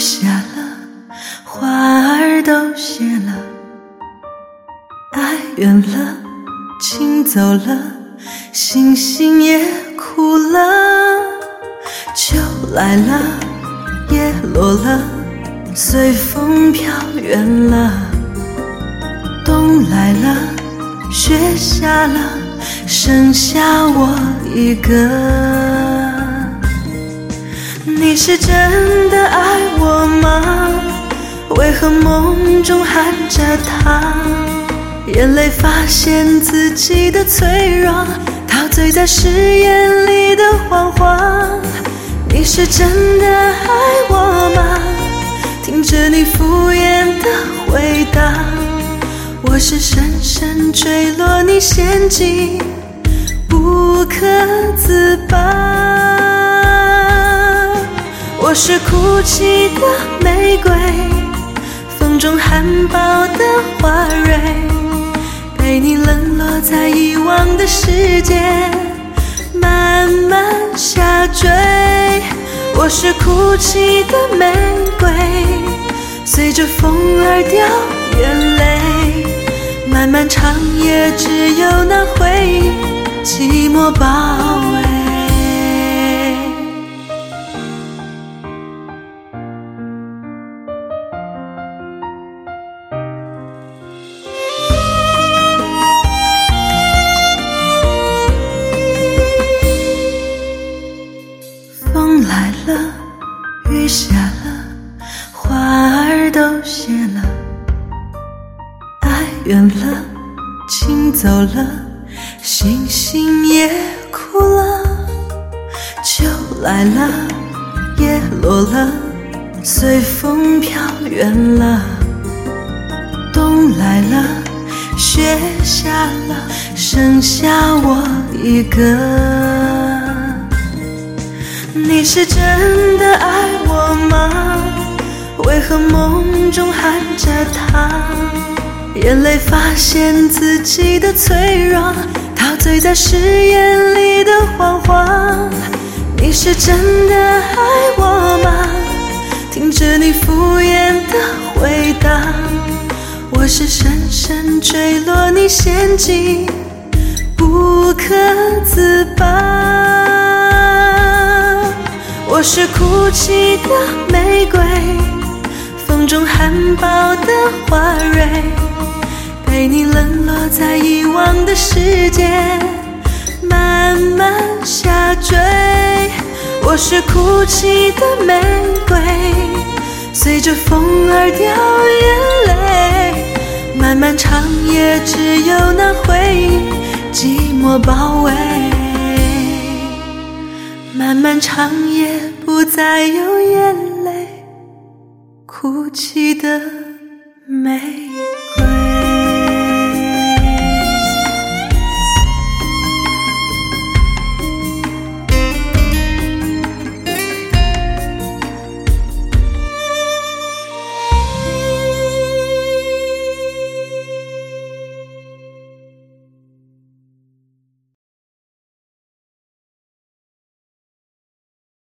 下了，花儿都谢了，爱远了，情走了，星星也哭了，秋来了，叶落了，随风飘远了，冬来了，雪下了，剩下我一个。你是真的爱我吗？为何梦中含着他？眼泪发现自己的脆弱，陶醉在誓言里的谎话。你是真的爱我吗？听着你敷衍的回答，我是深深坠落你陷阱，不可自拔。我是哭泣的玫瑰，风中含苞的花蕊，被你冷落在遗忘的世界，慢慢下坠。我是哭泣的玫瑰，随着风儿掉眼泪，漫漫长夜只有那回忆寂寞包围。风来了，雨下了，花儿都谢了，爱远了，情走了，星星也哭了，秋来了，叶落了，随风飘远了，冬来了，雪下了，剩下我一个。你是真的爱我吗？为何梦中含着他？眼泪发现自己的脆弱，陶醉在誓言里的谎话。你是真的爱我吗？听着你敷衍的回答，我是深深坠落你陷阱，不可自拔。我是哭泣的玫瑰，风中含苞的花蕊，被你冷落在遗忘的世界，慢慢下坠。我是哭泣的玫瑰，随着风儿掉眼泪，漫漫长夜只有那回忆寂寞包围。漫漫长夜不再有眼泪，哭泣的玫瑰。